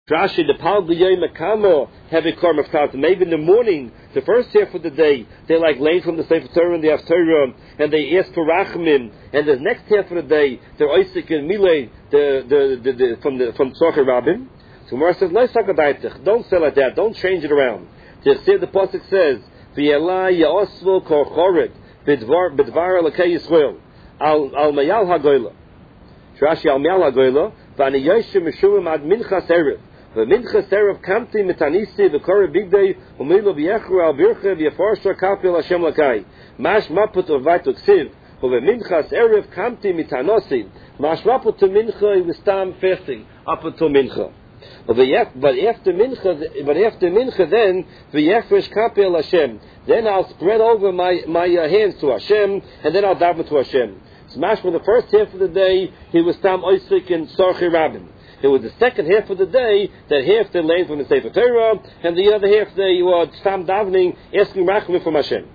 Rashi, the Pal B'Yoy Makamo have a Korm of Kata. Maybe in the morning, the first half of the day, they like laying from the Sefer Torah and the Haftarah, and they ask for Rachmim, and the next half of the day, they're Isaac and Milei, from Tzorchei Rabbim. So Gemara says, let's talk about it. Don't sell it that. Don't change it around. The Pasuk says, V'yela ya'osvo kor choret, b'dvar l'kei Yisrael, al mayal ha'goyla. Rashi, al mayal ha'goyla, v'ani yoshem mishurim ad minchas erev. V'minchas erev kamti mitanisi v'kore bigdei u'milo v'yechru al birche v'yafarsha kapi al Hashem l'kai. Mash maput of ksiv. V'minchas erev kamti mitanosi. Mash maput to mincha is tam fasting up until mincha. But after mincha, then v'yefresh kapi al Hashem. Then I'll spread over my hands to Hashem, and then I'll daven to Hashem. So mash for the first half of the day, he was tam oisik and Tzorchei Rabbim. It was the second half of the day that half they learned from the Sefer Torah, and the other half they were stam davening, asking rachmim from Hashem.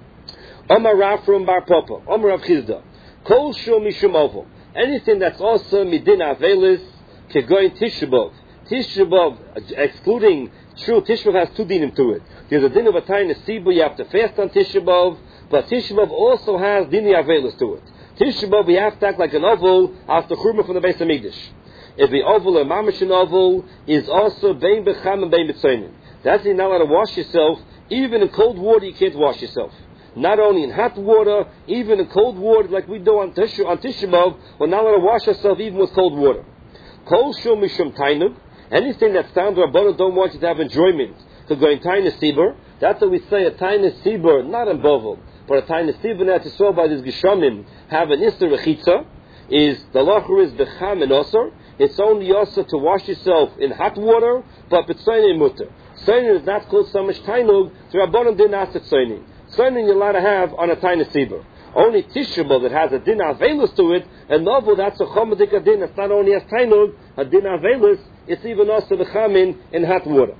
Omar Rav from Bar Papa, Omar Rav Chizda, Kol Shul Mishum Oval. Anything that's also midin avelis, kegoin Tisha B'Av. Tisha B'Av, excluding true Tisha B'Av, has two dinim to it. There's a din of a time Nesibu, you have to fast on Tisha B'Av, but Tisha B'Av also has dini avelis to it. Tisha B'Av, we have to act like an oval after churma from the Beis Hamikdash. If the oval or mamashin oval is also bein becham and bein b'tzoinin. That's you're not allowed to wash yourself. Even in cold water, you can't wash yourself. Not only in hot water, even in cold water, like we do on Tisha B'Av, we're not allowed to wash ourselves even with cold water. Kol shul mishum tainug. Anything that's found to Rabbanu don't want you to have enjoyment. So going tainus sibur. That's what we say, a tainus sibur, not in bovel, but a tainus sibur that is saw by these Geshomim have an isser rechitza. Is the locher is becham and osor. It's only also to wash yourself in hot water, but b'tzoinin mutter. Tzoinin is not called so much tainug, so Rabbanan didn't ask it tzoinin. Tzoinin you're allowed to have on a tainus sibur. Only Tisha B'Av that has a din avelus to it, and novel that's a chomadik din. It's not only as tainug, a din avelus, it's even also the chamin in hot water.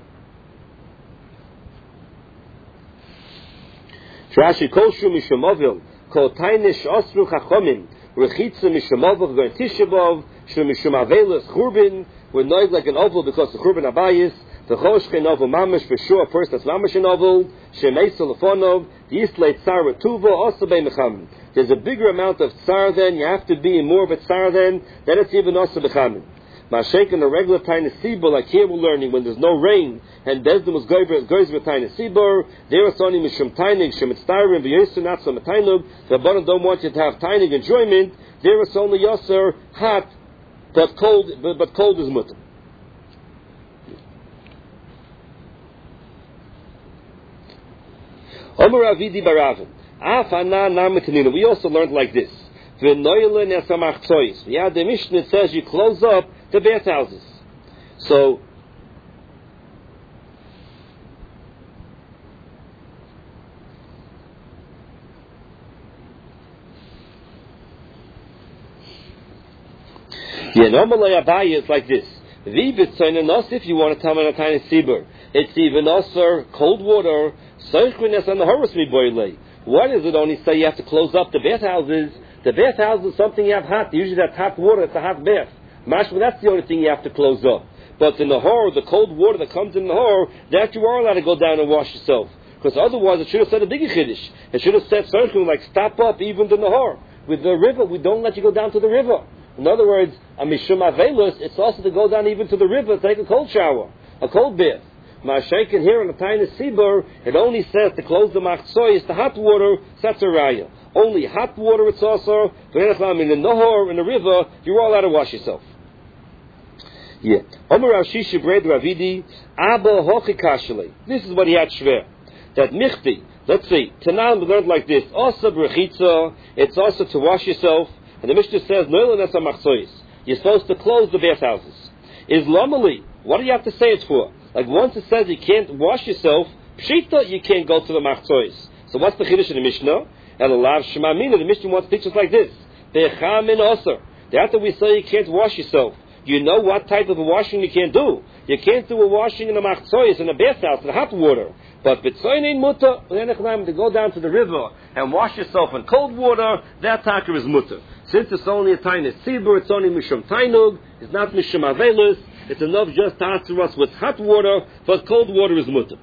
Rashi kol shu mishamovil, kol tainish osru chachomim, rechitza mishamovil, going Tisha B'Av, shu mishum avelus churbin, we're noise like an oval because the churbin abayis, the choshke novel mamish for sure, first that's mamish an oval, shemeis telefonov, the islay tsar retuva, also bei mecham. There's a bigger amount of tsar then, you have to be in more of a tsar then it's even also bechamin. Mashek in the regular tiny sibur, like here we're learning, when there's no rain, and Bezdin was goes with tiny sibur, there is only mishum tainig, shemitztarim, v'yosu not so metainug, the Rabbanan don't want you to have tainig enjoyment, there is only yoser, hot, but cold is mutter. Omer Avidi Baravin. We also learned like this. Yeah, the Mishnah says you close up the bathhouses. So, normally Abaye is like this. If you want to tell me a tiny sibur, it's even also cold water. Why does it only say you have to close up the bathhouses? The bathhouse is something you have hot. Usually that's hot water. It's a hot bath. Mashma, that's the only thing you have to close up. But the nahor, the cold water that comes in the nahor, that you are allowed to go down and wash yourself. Because otherwise it should have said a bigger chiddush. It should have said something like stop up even the nahor. With the river, we don't let you go down to the river. In other words, a mishum avelus, it's also to go down even to the river, take a cold shower, a cold bath. Ma'ashenkin here on the tiny sibur, it only says to close the machzoi, it's the hot water, that's a raya. Only hot water it's also, in the nahor, in the river, you're all allowed to wash yourself. Yeah. Omer Rashish Bred Ravidi, Abba Hochi Kashale. This is what he had shver. That michti, let's see, Tanan we learned like this, also brechitza, it's also to wash yourself, and the Mishnah says, Noilanasa machzois. You're supposed to close the bathhouses. Islamali, what do you have to say it for? Like once it says you can't wash yourself, pshita, you can't go to the machzois. So what's the chiddush in the Mishnah? And alav shemamina, the Mishnah wants to teach us like this. Becham in osir. After we say you can't wash yourself, you know what type of a washing you can't do. You can't do a washing in a machzois, in a bathhouse, in hot water. But b'tzoyin mutter, to go down to the river and wash yourself in cold water, that taka is mutter. Since it's only a tiny sibur, it's only mishum tainug, it's not mishum avelus, It's enough just to answer us with hot water, but cold water is mutter.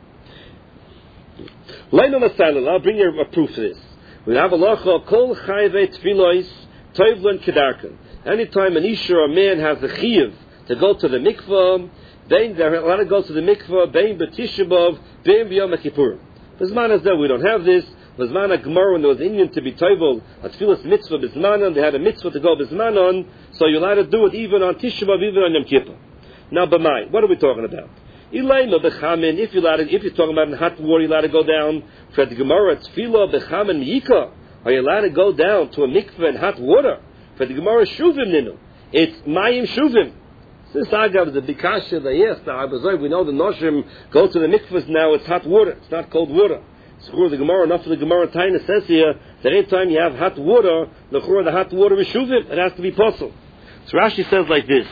I'll bring you a proof to this. We have a lacha, kol chayve tfilois, tovlan kedarkan. Anytime an isha or a man has a chiyuv to go to the mikvah, they're allowed to go to the mikvah, bein b'tishabov, bein b'yom kippurim. Bisman as though we don't have this. Bisman Gemara, when there was Indian to be tovel, a tefillas mitzvah bismanon, they had a mitzvah to go bismanon, so you're allowed to do it even on Tishabov, even on Yom Kippur. Now, b'mai, what are we talking about? If you're talking about in hot water, you're allowed to go down for the Gemara, tefillah b'chamen miyika. Are you allowed to go down to a mikveh in hot water? For the Gemara, shuvim ninu. It's mayim shuvim. Since Agav, the Bikasha, the yes, the Abazoi, we know the Noshim go to the mikvahs now, it's hot water, it's not cold water. So the Gemara, enough for the Gemara Taina says here, that any time you have hot water, the hot water is shuvim, it has to be possible. So Rashi says like this.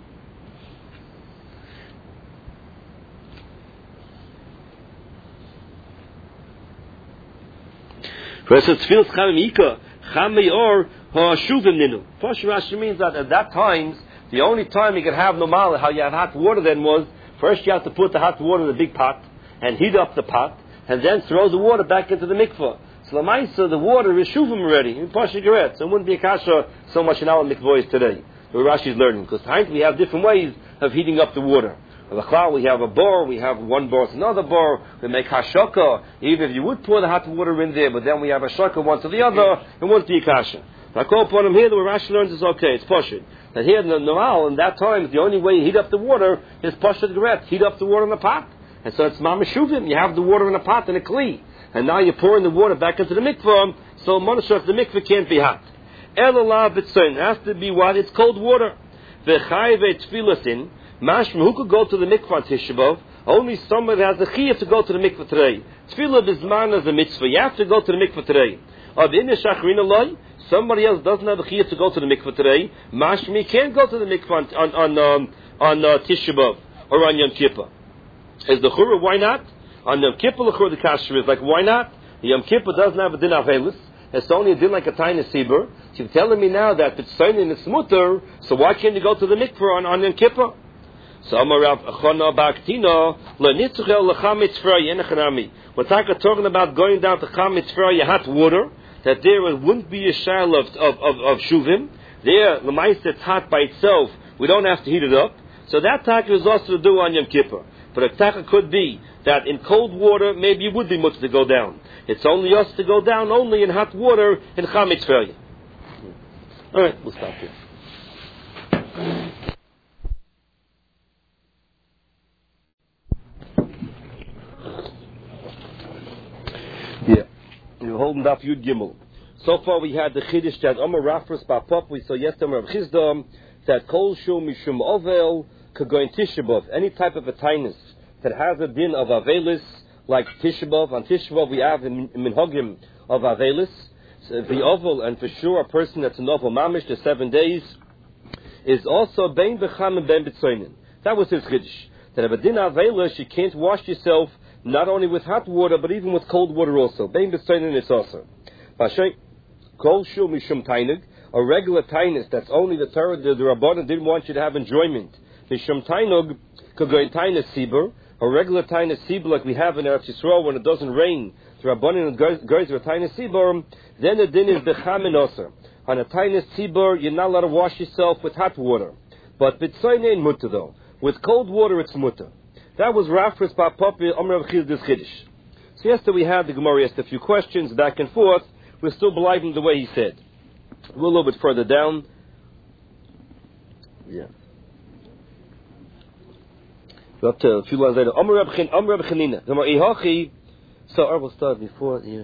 Rashi means that at that time, the only time you could have normal, how you have hot water then was, first you have to put the hot water in the big pot, and heat up the pot, and then throw the water back into the mikvah. So the Maisa, the water is shuvim already, in Pasha Geret. So it wouldn't be a kasha so much in our mikvahs today. The Rashi is learning, because we have different ways of heating up the water. We have a bar, we have one bar to another bar, we make hashaka, even if you would pour the hot water in there, but then we have a shaka one to the other, it won't be a kasha. I call upon him here, the Rashi learns is okay, it's Pasha. That here in the Noal, in that time, the only way you heat up the water is Pasha Geret, heat up the water in the pot. And so it's mamashuvim, you have the water in a pot in a kli. And now you're pouring the water back into the mikvah, so Monashach, the mikvah can't be hot. Elalah b'tzayin, it has to be what? It's cold water. V'chayve tfilasin, mashma, who could go to the mikvah on Tisha B'Av? Only someone that has the chiyuv to go to the mikvah today. Tfilah b'zman as a mitzvah, you have to go to the mikvah today. Somebody else doesn't have the chiyuv to go to the mikvah today. Mashmi can't go to the mikvah on Tisha B'Av or on Yom Kippur. Is the chura, why not? On Yom Kippur, the chura, the kasher is like, why not? The Yom Kippur doesn't have a din avelis. It's only a din like a tiny sibur. So you're telling me now that it's sign in the smutter, so why can't you go to the mikvah on Yom Kippur? So Amarav Achona Baktino, Lenitzchel Lechamitz Yenachanami. We're talking about going down to Chamitz hot water, that there wouldn't be a shal of shuvim. There, the mice that's hot by itself, we don't have to heat it up. So that taka is also to do on Yom Kippur. But a taka could be that in cold water, maybe it would be much to go down. It's only us to go down only in hot water in Chametz Ferya. All right, we'll stop here. Yeah, we're holding up Yud Gimel. So far we had the Chiddush that Amar Rafras Bapop, we saw yesterday Rav Chizdam, that Kol Shul Mishum Ovel could go in Tisha B'Av. Any type of a tainus that has a din of Avelis, like Tisha B'Av. On Tisha B'Av we have in Minhagim of Avelis. So the Ovel, and for sure a person that's an Ovel Mamish, the 7 days, is also Bein B'cham and Bein B'tzoinin. That was his Chiddush. That if a din Avelis, you can't wash yourself not only with hot water, but even with cold water also. Bein B'tzoinin is also. Kol Shul Mishum Tainig, a regular tainus that's only the Torah, the Rabbanan didn't want you to have enjoyment. Mishum Tainug could go in tainus Sibur, a regular tainus Sibur like we have in Eretz Yisrael when it doesn't rain. The Rabbanan goes with a tainus Sibur, then the din is Becham and Oser. On a tainus Sibur, you're not allowed to wash yourself with hot water. But B'tzoyin ain't mutter though. With cold water, it's mutter. That was Rafras Ba'Popi Amr Rav Chizdas Chiddush. So yesterday we had the Gemara asked a few questions back and forth. We're still believing the way he said. We're a little bit further down. Yeah. We're up to a few lines later. Amr Reb Chanina. So I will start before. Yeah.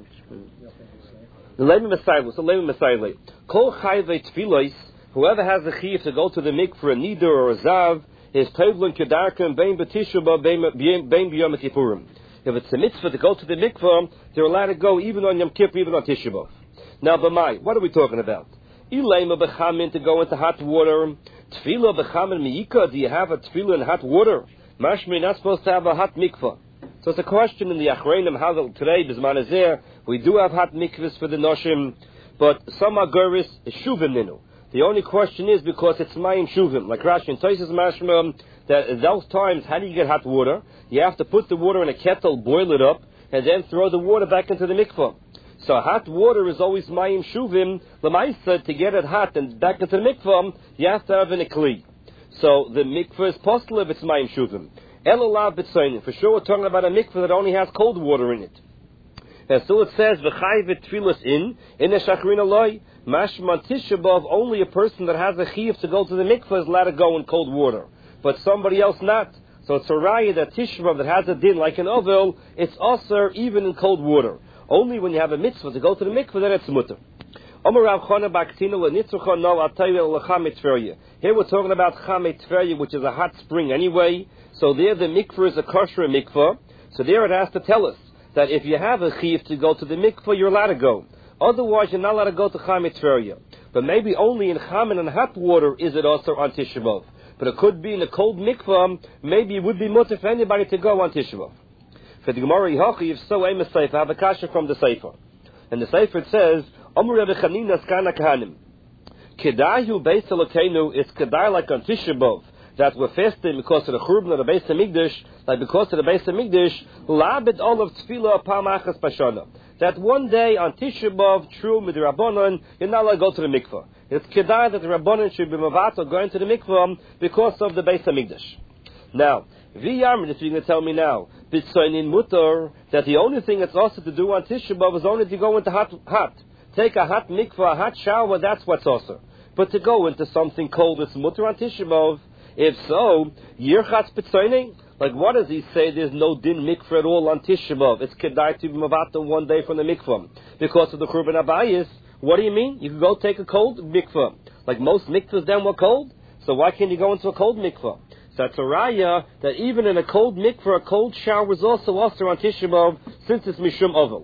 Kol chayvei tfilos. Whoever has the chiyuv to go to the mikveh for a nidar or a zav is tovlin kedarkan bein b'tisha bein b'yom kippurim. If it's a mitzvah to go to the mikveh, they're allowed to go even on Yom Kippur, even on Tisha B'Av. Now, b'mai, what are we talking about? Ilayma b'chamin to go into hot water. Tefillah b'chamin miyika, do you have a tefillah in hot water? Mashmi, you're not supposed to have a hot mikveh. So it's a question in the Achreinim, how today, B'zman Azeh, we do have hot mikvahs for the Noshim, but some Aguris is shuvim ninu. The only question is because it's mayim shuvim. Like Rashi and Tosfos mashma, that at those times, how do you get hot water? You have to put the water in a kettle, boil it up, and then throw the water back into the mikvah. So hot water is always mayim shuvim. L'maisa, to get it hot and back into the mikvah, you have to have an kli. So the mikvah is possible if it's mayim shuvim. Elalav b'tzoyin. For sure, we're talking about a mikvah that only has cold water in it. And so it says, v'chayv tfilas in a shachrin aloi. Mashma Tisha B'Av, only a person that has a chiyuv to go to the mikvah is allowed to go in cold water, but somebody else not. So it's a raya that Tisha B'Av that has a din like an ovel, it's aser even in cold water. Only when you have a mitzvah to go to the mikvah, then it's mutter. Here we're talking about Chamet Tverya, which is a hot spring anyway. So there the mikvah is a kosher mikvah. So there it has to tell us that if you have a chiyuv to go to the mikvah, you're allowed to go. Otherwise, you're not allowed to go to Chamet Tverya. But maybe only in Chamen and hot water is it also on Tisha B'Av. But it could be in a cold mikvah, maybe it would be mutter for anybody to go on Tisha B'Av. For the Gemara Yihochi, if so, aim a Sefer, have a kasha from the Sefer. And the Sefer says, Omer Rebbe Chanina Skana Kahanim. Kedayu Beis Elokeinu, it's kedai like on Tisha B'Av, that we're fasting because of the Churban of the Beis HaMikdash, like because of the Beis HaMikdash, labed all of Tefillah Pam Achas Bashana. That one day on Tisha B'Av, true with the Rabbanon, you're not allowed to go to the mikvah. It's kedai that the Rabbanon should be mavato going to the mikvah because of the Beis HaMikdash. Now, v'yarmin, if you're going to tell me now, b'tzoinin mutar, that the only thing that's also to do on Tisha B'Av is only to go into hot. Take a hot mikvah, a hot shower, that's what's also. But to go into something cold, it's mutar on Tisha B'Av. If so, yirchatz b'tzoinin. Like, what does he say? There's no din mikvah at all on Tisha B'Av. It's kedai to be mavata one day from the mikvah because of the Churban Abayis. What do you mean? You can go take a cold mikvah. Like most mikvahs then were cold. So why can't you go into a cold mikvah? So that's a raya that even in a cold mikvah, a cold shower is also on Tisha B'Av since it's mishum ovel.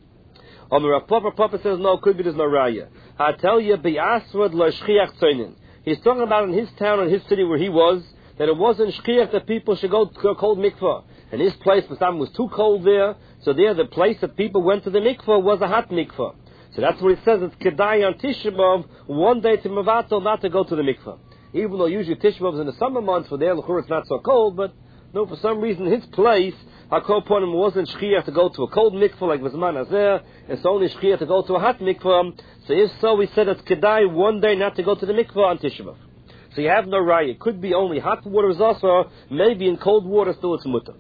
Papa says no, could be there's no raya. I tell you, bi'asrad lo shchiach tzoinin. He's talking about in his town and his city where he was, that it wasn't shchiach that people should go to a cold mikvah. And his place, for some, was too cold there, so there the place that people went to the mikvah was a hot mikvah. So that's what it says, it's kedai on Tisha B'Av, one day to mavato, not to go to the mikvah. Even though usually Tisha B'Av is in the summer months, for there, it's not so cold, but no, for some reason, his place, HaKol Ponim wasn't shchiach to go to a cold mikvah like Vizman Azer, it's only shchiach to go to a hot mikvah. So if so, we said it's kedai one day not to go to the mikvah on Tisha B'Av. So you have no raya. It could be only hot water is also, maybe in cold water still it's mutter.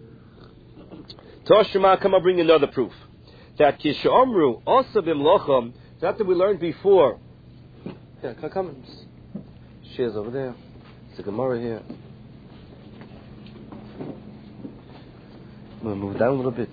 Toshima, come on, bring another proof. That Kishamru, also bimlocham, that we learned before. Yeah, come. Shares over there. It's a Gemara here. I'm going to move down a little bit.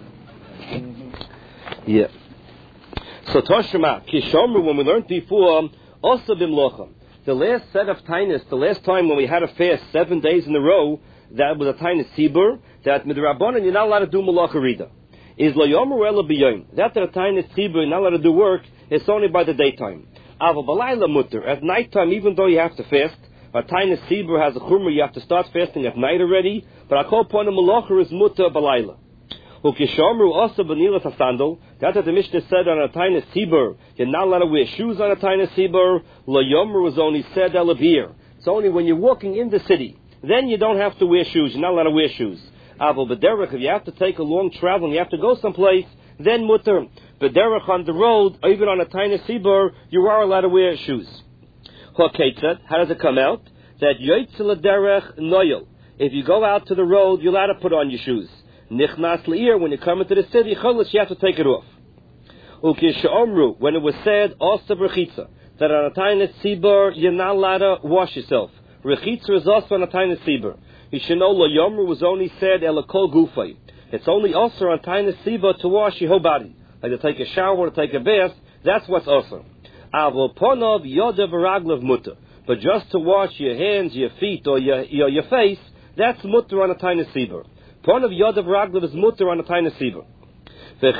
Yeah. So Toshima, Kishamru, when we learned before, also bimlocham. The last set of tainus, the last time when we had a fast 7 days in a row, that was a tainus sibur, that with the Rabbanan you're not allowed to do malacha rida. Is lo yomer ela b'yoyim. That the tainus sibur you're not allowed to do work, it's only by the daytime. Aval balayla mutter. At nighttime, even though you have to fast, a tainus sibur has a chumrah, you have to start fasting at night already, but I call upon a malacha is mutter balayla. Ukishamru also b'nilas hasandal. That's what the Mishnah said on a tainus sibur. You're not allowed to wear shoes on a tainus sibur. Lo yomer was only said elabir. It's only when you're walking in the city. Then you don't have to wear shoes. You're not allowed to wear shoes. Aval b'derech, if you have to take a long travel and you have to go someplace, then mutter. B'derech on the road, or even on a tainus sibur, you are allowed to wear shoes. Ha'ketzat, how does it come out? That yoytze l'derech noyel. If you go out to the road, you're allowed to put on your shoes. Nichnas le'ir, when you come into the city, cholos, you have to take it off. Ukishomru, when it was said, also rechitza, that on a tainus sibur, you're not allowed to wash yourself. Rechitza is also on a tainus sibur. You should know, lo yomru was only said, elakol gufay. It's only also on tainus sibur to wash your whole body. Like to take a shower, to take a bath, that's what's also. Avol ponov yodav raglav mutter. But just to wash your hands, your feet, or your face, that's mutter on a tainus sibur. Point of Yodav Raglav is mutter on a tainus sibur. The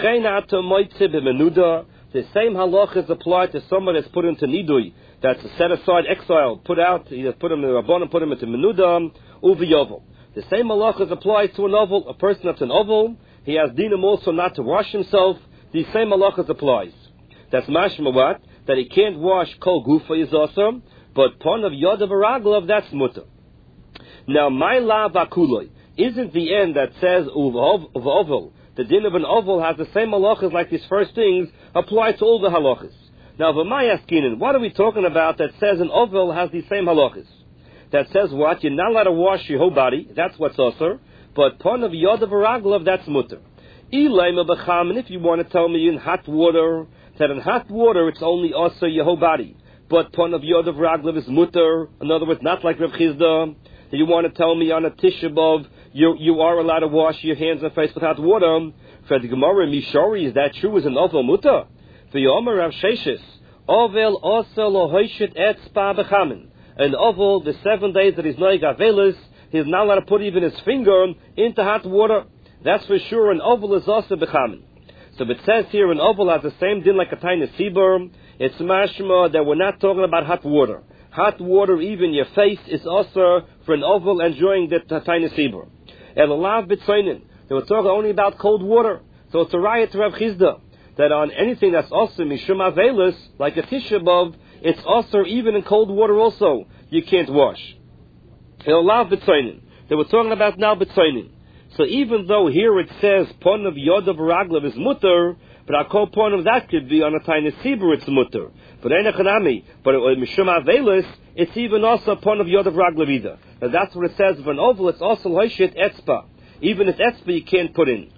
same halach is applied to someone that's put into nidui, that's a set aside exile, put out, either put him in Rabban and put him into menuda, uviyovel. The same halach is applied to an oval, a person that's an oval, he has dinam also not to wash himself, the same halach applies. That's mashma what? that he can't wash kol gufa is also, but pon of yodav araglav, that's mutter. Now, my la vakuloi isn't the end that says uv the din of an oval has the same halachas like these first things apply to all the halachas. Now, v'mayaskinin, what are we talking about that says an oval has the same halachas? That says what? You're not allowed to wash your whole body. That's what's osur. But pon of yodav araglav, that's mutter. Ilayma b'cham, and if you want to tell me in hot water, that in hot water it's only osur your whole body. But pon of yodav araglav is mutter. In other words, not like Rav Chizda. That you want to tell me on a Tisha B'Av, you are allowed to wash your hands and face with hot water. For the Gemara Mishori, is that true? Is an ovel mutter? For Yomer Rav Sheshis, ovel osur lo hoishet etzba b'chamin. An oval, the 7 days that he's noig avelis, he's not allowed to put even his finger into hot water. That's for sure. An oval is also b'chamin. So if it says here an oval has the same din like a tiny sibur, it's mashma that we're not talking about hot water. Hot water, even your face, is also for an oval enjoying the tiny sibur. And alav b'tzoinin, they were talking only about cold water. So it's a riot to Rav Chizda that on anything that's also mishum avelis, like a Tisha B'Av, it's also even in cold water also you can't wash. And alav b'tzoinin, they were talking about now b'tzoinin. So even though here it says pon of yodav araglav is mutter, but our call pon of that could be on a tiny sibur it's mutter. But mishum avelis, it's even also pon of yodav araglav either. Now that's what it says of an oval. It's also loishet etzba. Even if etzba you can't put in.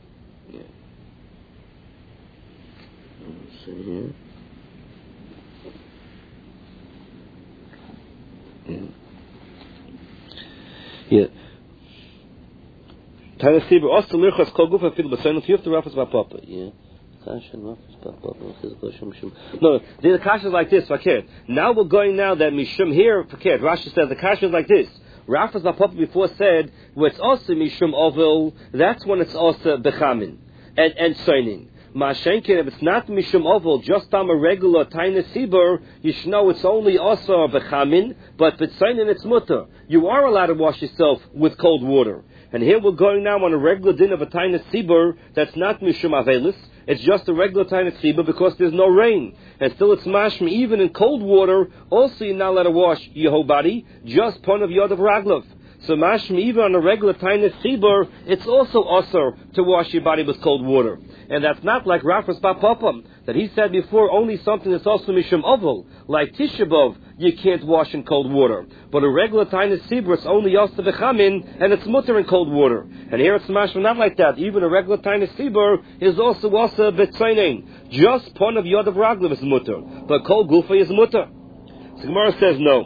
Let's see here. Yeah. Tiny sibur also lirchas kol gufa fil b'soinut yufta rafas b'papa. Yeah. No, the kasha is like this. Fakir. Now we're going now that mishum here. Fakir. Rashi says the kasha is like this. Rafas b'papa before said where it's also mishum ovel. That's when it's also bechamin and soinin. Mashenkin, if it's not mishum oval, just on a regular tiny sibur, you should know it's only also bechamin, but b'tzoinin it's mutter. You are allowed to wash yourself with cold water. And here we're going now on a regular din of a tiny sibur that's not mishum avelis. It's just a regular tiny sibur because there's no rain. And still it's mashma, even in cold water, also you're not allowed to wash your whole body, just pon of yodav raglav. So mashma, even on a regular tiny sibur, it's also osur to wash your body with cold water. And that's not like Rafas Bapapam, that he said before, only something that's also mishum oval, like Tisha B'Av, you can't wash in cold water. But a regular tiny sibur, it's only also bechamin, and it's mutter in cold water. And here it's mashma not like that. Even a regular tiny sibur is also betzoinin. Just pon of yodav raglav is mutter, but cold gufa is mutter. So Gemara says no.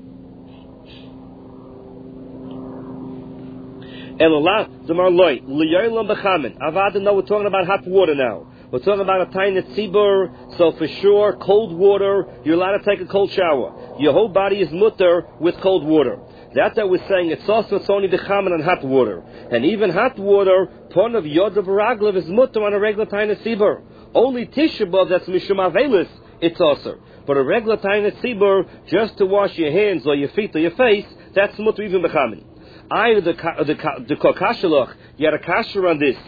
And Allah, Zamar Loi, Liyolam Bechamin. Avada, no, we're talking about hot water now. We're talking about a tiny tzibur, so for sure, cold water, you're allowed to take a cold shower. Your whole body is mutter with cold water. That's what we're saying. It's only Bechamin on hot water. And even hot water, pon of yodav raglav is mutter on a regular tiny tzibur. Only Tisha B'Av, that's mishum avelis, it's also. But a regular tiny tzibur, just to wash your hands or your feet or your face, that's mutter even Bechamin. The kashalach, you had a kasha on this.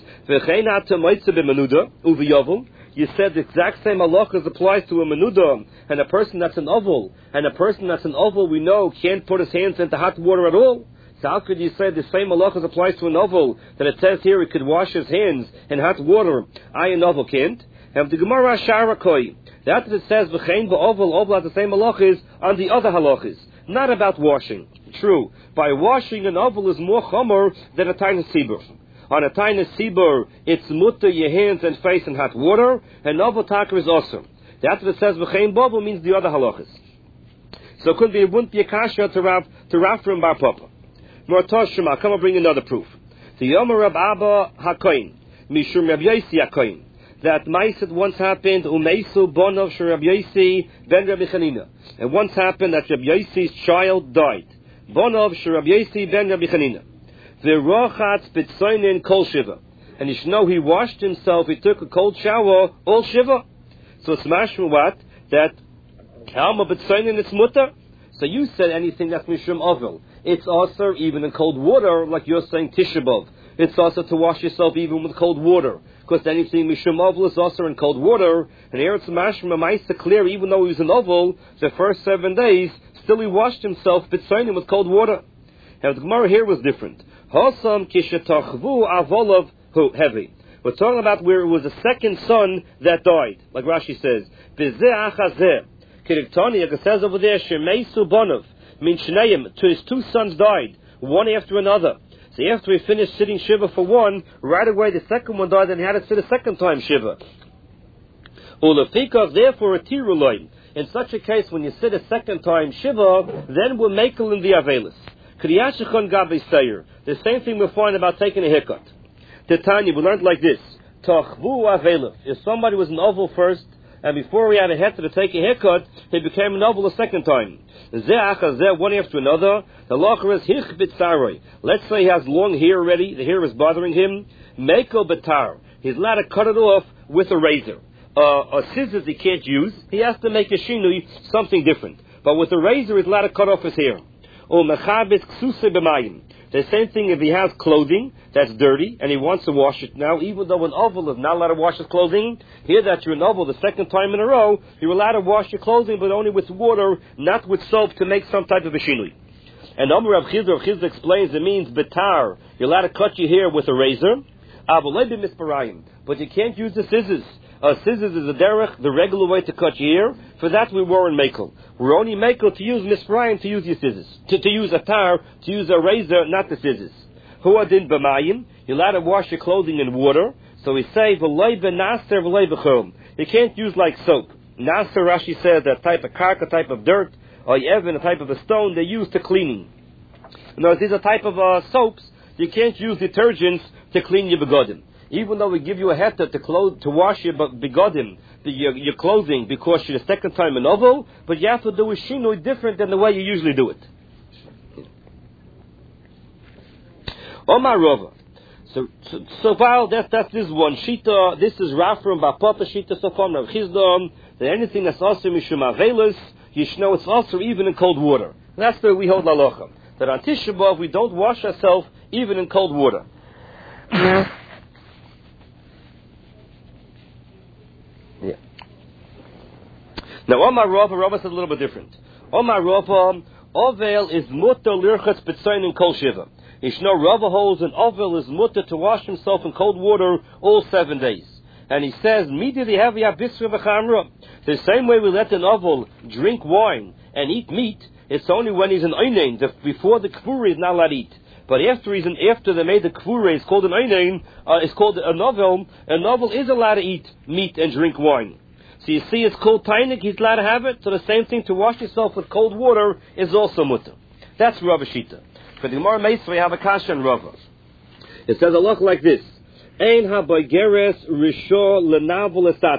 You said the exact same halachas applies to a menuda and a person that's an oval. And a person that's an oval, we know, can't put his hands into hot water at all. So how could you say the same halachas applies to an oval that it says here he could wash his hands in hot water? An oval can't. And the Gemara Sharakoi, that it says v'chein ba'oval has the same halachas on the other halachas, not about washing. True, by washing an oval is more chomer than a tiny sibur. On a tiny sibur, it's mutter your hands and face in hot water, and oval taka is awesome. That's what it says v'chein ba'oval means the other halachas. So it could be it wouldn't be a kasha to Rav from Bar Papa. Mortoshima, come and bring another proof. The Yomer Rab Abba Hakoin, Mishum Rab Yosi Hakoin. That Maisid once happened, Umeisu Bonov Shur Rab Yosi Ben Rabbi Chanina. It once happened that Rabbi Yosi's child died. Bonov Shur Rab Yosi Ben Rabbi Chanina. V'rochatz b'tzoinin kol shiva. And you should know he washed himself, he took a cold shower, all shiva. So it's mashma what? That Alma b'tzoinin it's mutter. So you said anything that's mishum ovel. It's also even in cold water, like you're saying Tisha B'Av. it's also to wash yourself even with cold water. Because anything Mishum Oval is also in cold water. And here it's Mashma Maisa clear, even though he was an Oval, the first 7 days, still he washed himself B'tzainim with cold water. And the Gemara here was different. Hosam Kishetachvu Avolov Heavy. We're talking about where it was a second son that died, like Rashi says. Bizeh Achazeh. Kiriktani, like it says over there, Shemeisu Bonov. Min Shneim, his 2 sons died, one after another. So after he finished sitting Shiva for one, right away the second one died and he had to sit a second time Shiva. Ulafikav, therefore a Tiruloi. In such a case, when you sit a second time Shiva, then we're makel in the Avelis. Kriyashachon Gabi Sayer. The same thing we find about taking a haircut. Titania, we learned like this. Tachvu Avelif. If somebody was an oval first, and before he had a heter to take a haircut, he became an oval a second time. Zeh one after another. The locher is hich bitzaroi. Let's say he has long hair already, the hair is bothering him. Meko betar. He's allowed to cut it off with a razor. Scissors he can't use. He has to make a shinui, something different. But with a razor he's allowed to cut off his hair. Mechabis ksuse b'mayim. The same thing if he has clothing that's dirty and he wants to wash it now, even though an oval is not allowed to wash his clothing. Here that you're an oval the second time in a row, you're allowed to wash your clothing, but only with water, not with soap, to make some type of a shinui. And Amr Rav Chizda explains it means betar. You're allowed to cut your hair with a razor, but you can't use the scissors. Scissors is a derech, the regular way to cut your hair. For that we weren't makel. We're only makel to use misprayim, to use your scissors. To use a tar, to use a razor, not the scissors. Huadin b'mayim, you're allowed to wash your clothing in water. So we say, v'loi b'naser v'loi b'chum. You can't use like soap. Naser, Rashi says, that type of karka, type of dirt, or even a type of a stone they use to cleaning. Now, these are type of soaps, you can't use detergents to clean your begodim. Even though we give you a heter to wash your begodim, your clothing, because you're the second time in oval, but you have to do a shinui different than the way you usually do it. Omar Rova. So far, that's this one. Shita, this is Rafram Bapapa Shita, so far, Rav Chizda, that anything that's also Mishum Avelis, you should know it's also even in cold water. And that's the way we hold Lalocha. That on Tisha B'Av, we don't wash ourselves even in cold water. Yeah. Now, Omar Rava says a little bit different. Omar Rava, Ovel is mutter lirchatz b'tzayin in kol shiva. Ishno Rava holds an Ovel is mutter to wash himself in cold water all 7 days. And he says, Midi the heavy abisra v'chamra. The same way we let an Ovel drink wine and eat meat, it's only when he's an einain. Before the kvura is not allowed to eat. But after they made the kvura, it's called an einain, it's called a novel. A novel is allowed to eat meat and drink wine. So you see, it's called tainik, he's allowed to have it. So the same thing, to wash yourself with cold water is also mutter. That's Rava Shita. For the Gemara Meis, we have a kasha and Rava. It says a look like this. Ein ha-boigeres risho lenavel esatze.